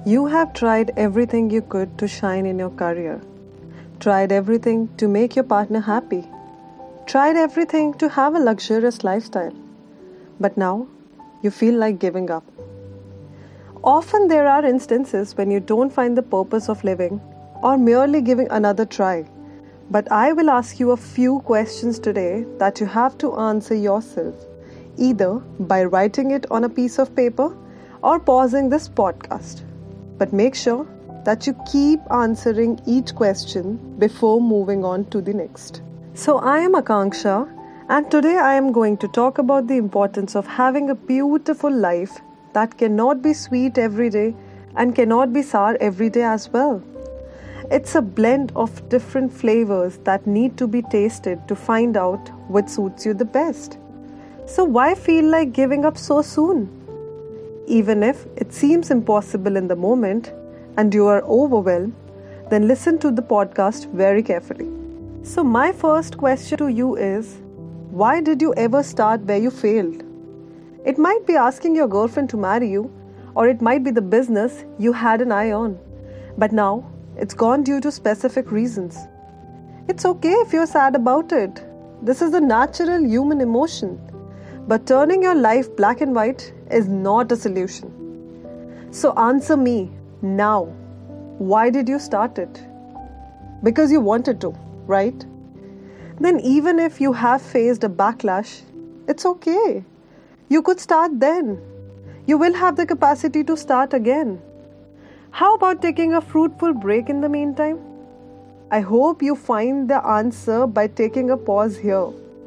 You have tried everything you could to shine in your career, tried everything to make your partner happy, tried everything to have a luxurious lifestyle, but now you feel like giving up. Often there are instances when you don't find the purpose of living or merely giving another try. But I will ask you a few questions today that you have to answer yourself, either by writing it on a piece of paper or pausing this podcast. But make sure that you keep answering each question before moving on to the next. So I am Akanksha, and today I am going to talk about the importance of having a beautiful life that cannot be sweet every day and cannot be sour every day as well. It's a blend of different flavors that need to be tasted to find out which suits you the best. So why feel like giving up so soon? Even if it seems impossible in the moment and you are overwhelmed, then listen to the podcast very carefully. So my first question to you is, why did you ever start where you failed? It might be asking your girlfriend to marry you, or it might be the business you had an eye on. But now, it's gone due to specific reasons. It's okay if you're sad about it. This is a natural human emotion. But turning your life black and white is not a solution. So answer me now. Why did you start it? Because you wanted to, right? Then even if you have faced a backlash, it's okay. You could start then. You will have the capacity to start again. How about taking a fruitful break in the meantime? I hope you find the answer by taking a pause here.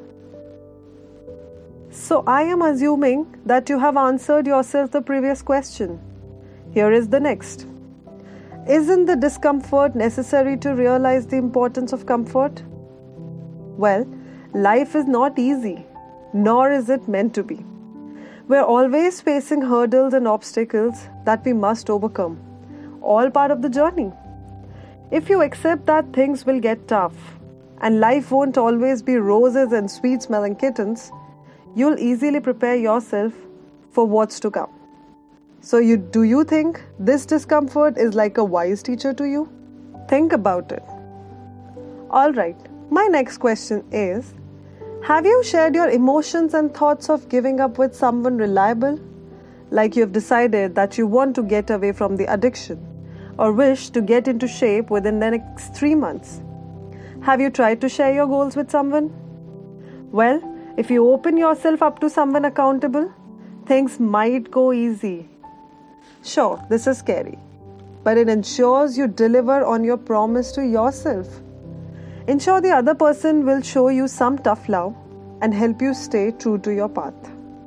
So I am assuming that you have answered yourself the previous question. Here is the next. Isn't the discomfort necessary to realize the importance of comfort? Well, life is not easy, nor is it meant to be. We're always facing hurdles and obstacles that we must overcome. All part of the journey. If you accept that things will get tough and life won't always be roses and sweet smelling kittens, you'll easily prepare yourself for what's to come. So do you think this discomfort is like a wise teacher to you? Think about it. Alright, my next question is, have you shared your emotions and thoughts of giving up with someone reliable? Like you have decided that you want to get away from the addiction or wish to get into shape within the next 3 months. Have you tried to share your goals with someone? Well, if you open yourself up to someone accountable, things might go easy. Sure, this is scary, but it ensures you deliver on your promise to yourself. Ensure the other person will show you some tough love and help you stay true to your path.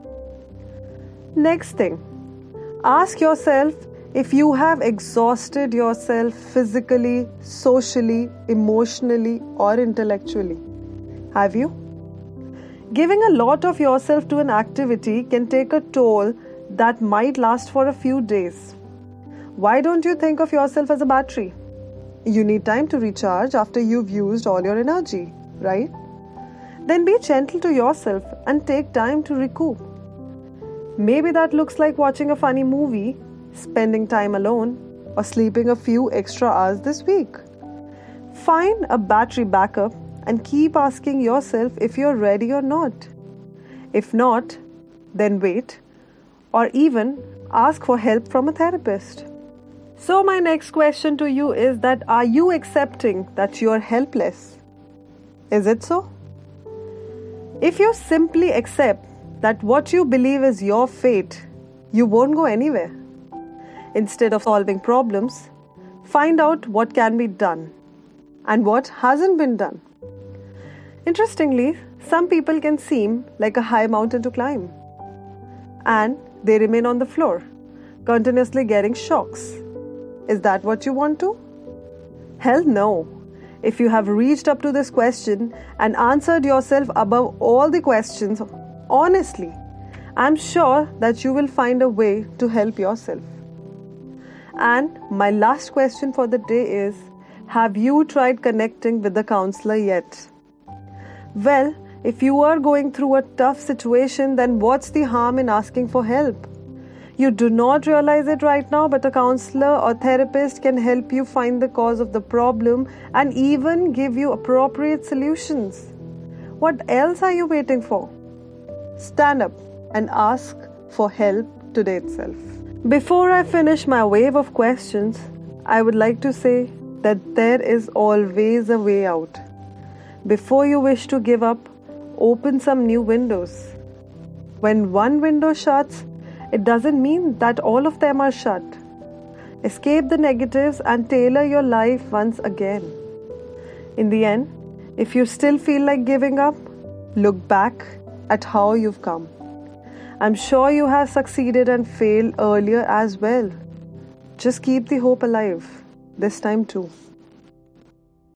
Next thing, ask yourself if you have exhausted yourself physically, socially, emotionally, or intellectually. Have you? Giving a lot of yourself to an activity can take a toll that might last for a few days. Why don't you think of yourself as a battery? You need time to recharge after you've used all your energy, right? Then be gentle to yourself and take time to recoup. Maybe that looks like watching a funny movie, spending time alone, or sleeping a few extra hours this week. Find a battery backup and keep asking yourself if you're ready or not. If not, then wait, or even ask for help from a therapist. So my next question to you is that, are you accepting that you are helpless? Is it so? If you simply accept that what you believe is your fate, you won't go anywhere. Instead of solving problems, find out what can be done and what hasn't been done. Interestingly, some people can seem like a high mountain to climb, and they remain on the floor, continuously getting shocks. Is that what you want to? Hell no. If you have reached up to this question and answered yourself above all the questions honestly, I'm sure that you will find a way to help yourself. And my last question for the day is, have you tried connecting with the counselor yet? Well, if you are going through a tough situation, then what's the harm in asking for help? You do not realize it right now, but a counselor or therapist can help you find the cause of the problem and even give you appropriate solutions. What else are you waiting for? Stand up and ask for help today itself. Before I finish my wave of questions, I would like to say that there is always a way out. Before you wish to give up, open some new windows. When one window shuts, it doesn't mean that all of them are shut. Escape the negatives and tailor your life once again. In the end, if you still feel like giving up, look back at how you've come. I'm sure you have succeeded and failed earlier as well. Just keep the hope alive, this time too.